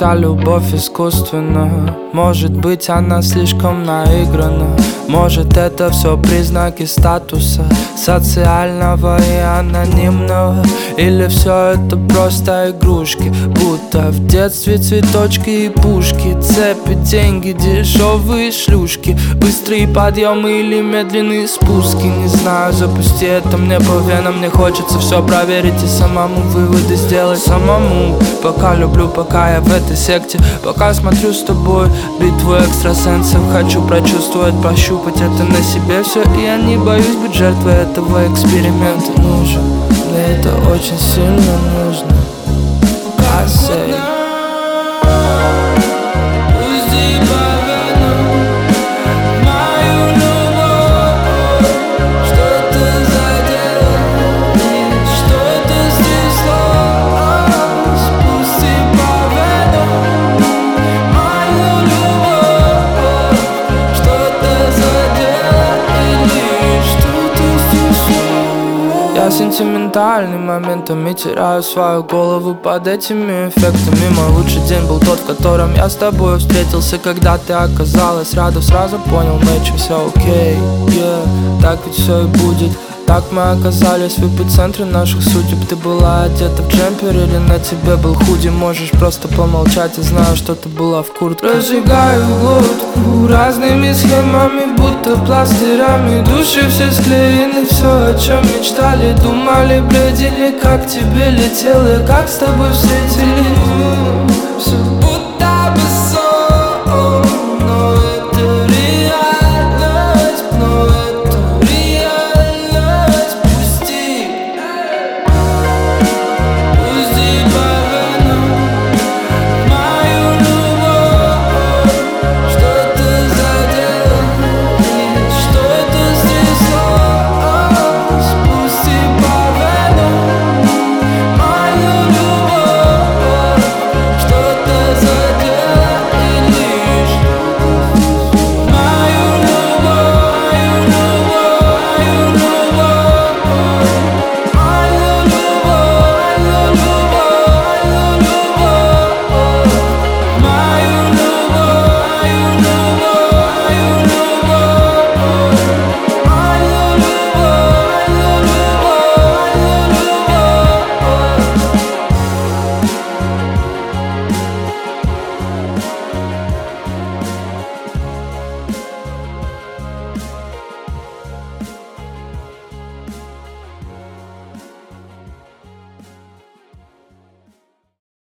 вся любовь искусственна. Может быть, она слишком наиграна. Может, это все признаки статуса социального и анонимного. Или все это просто игрушки, будто в детстве цветочки и пушки, цепи, деньги, дешевые шлюшки, быстрые подъемы или медленные спуски. Не знаю, запусти это мне по венам. Мне хочется все проверить и самому выводы сделать самому. Пока люблю, пока я в этой секте, пока смотрю с тобой битву экстрасенсов. Хочу прочувствовать, пощупать это на себе все. И я не боюсь быть жертвой этого эксперимента. Нужен, мне это очень сильно нужно. I say. Я сентиментальный, моментами теряю свою голову под этими эффектами. Мой лучший день был тот, в котором я с тобой встретился. Когда ты оказалась рядом, сразу понял, мэйчи, все окей, так ведь все и будет. Так мы оказались в эпицентре наших судеб. Ты была одета в джемпер или на тебе был худи. Можешь просто помолчать, я знаю, что ты была в куртке. Разжигаю глотку разными схемами, будто пластырями. Души все склеены, все, о чем мечтали, думали, бредили. Как тебе летело, как с тобой встретили. Все будто бы сон.